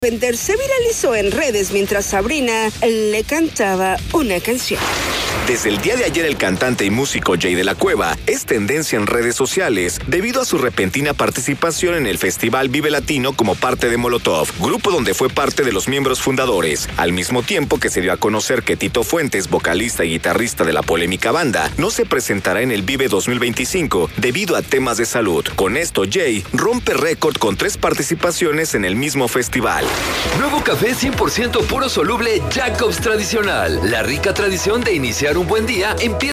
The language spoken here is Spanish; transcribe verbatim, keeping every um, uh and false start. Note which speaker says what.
Speaker 1: Vender se viralizó en redes mientras Sabrina le cantaba una canción.
Speaker 2: Desde el día de ayer, el cantante y músico Jay de la Cueva es tendencia en redes sociales debido a su repentina participación en el Festival Vive Latino como parte de Molotov, grupo donde fue parte de los miembros fundadores, al mismo tiempo que se dio a conocer que Tito Fuentes, vocalista y guitarrista de la polémica banda, no se presentará en el Vive dos mil veinticinco debido a temas de salud. Con esto, Jay rompe récord con tres participaciones en el mismo festival.
Speaker 3: Nuevo café cien por ciento puro soluble Jacobs Tradicional. La rica tradición de iniciar un buen día empieza